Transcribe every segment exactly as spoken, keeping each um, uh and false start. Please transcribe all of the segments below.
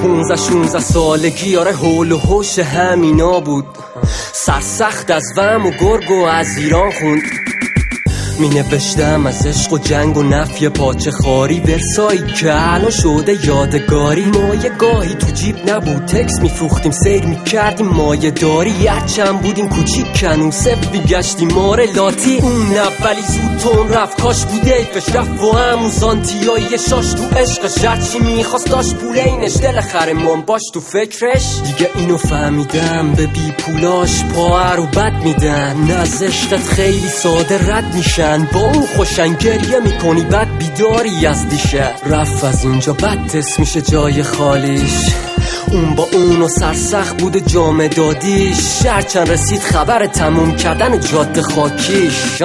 پونزه شونزه سالگی آره حول و حوش همینا بود. سرسخت از وهم و گرگ و از ایران خوند. می نوشتم از عشق و جنگ و نفی پاچه خاری، ورسایی که الان شده یادگاری. ما یه گاهی تو جیب نبود تکس می فروختیم، سیر می کردیم مایه داری. هرچند بودیم کوچیک کنوسه میگشتیم ماره لاتی. اون اولی زود تون رفت کاش بوده ایفش رفت و همون زانتیایی شاش تو عشقش. هرچی میخواست داشت پول اینش، دل خرمون باش تو فکرش. دیگه اینو فهمیدم به بی پولاش پاهر و بد میدن. نه از عشقت خیلی ساده رد میشن، با اون خوشن گریه میکنی بعد بیداری از دیشه. رفت از اینجا بد تست میشه جای خالیش. اون با اونو سرسخت بوده جامه دادیش. هرچند رسید خبر تموم کردن جاده خاکیش.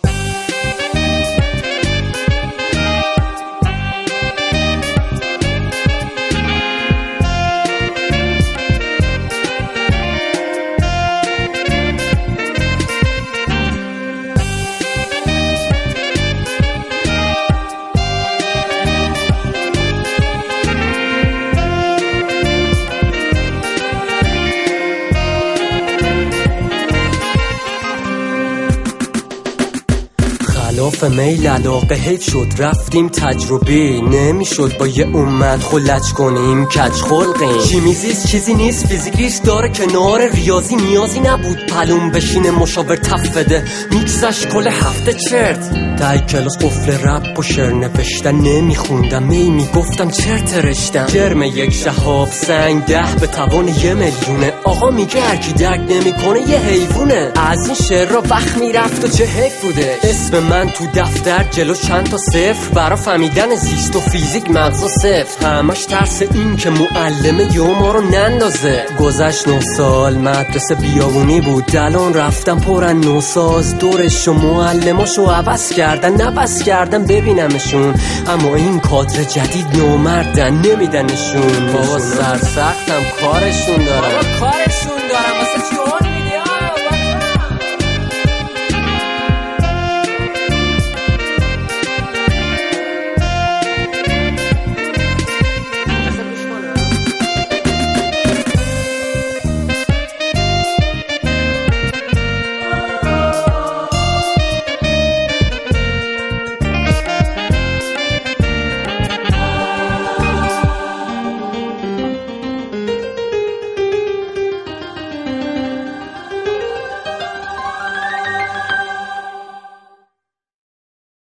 خلاف میل علاقه حیف شد رفتیم تجربه. نمیشد با یه امت خلج کنیم کج خلقیم. شیمیزیست چیزی نیست، فیزیک ریش داره کنار ریاضی. نیازی نبود پلوم بشینه مشاور تف بده. میکسش کل هفته چرت تای کلاس قفل رپ و شعر نوشتن نمیخوندم. می میگفتم چرت رشتم. جرم یک شهاب سنگ ده به توان یه میلیونه. آقا میگه هرکی درک نمیکنه یه حیوونه. از این شعر را وقت میرفت و چه حیف بوده. اسم من تو دفتر جلو چند تا صفر، برا فهمیدن زیست و فیزیک مغزا صفر. همش ترس این که معلمه یه ما رو نندازه. گذشت نه سال مدرسه بیابونی بود، الان رفتم پرن نوساز. دورش و معلماشو عوض کردن نبس کردن ببینمشون. اما این کادر جدید نامردن نمیدنشون. بابا سرسختم کارشون دارم، بابا کارشون دارم واسه چی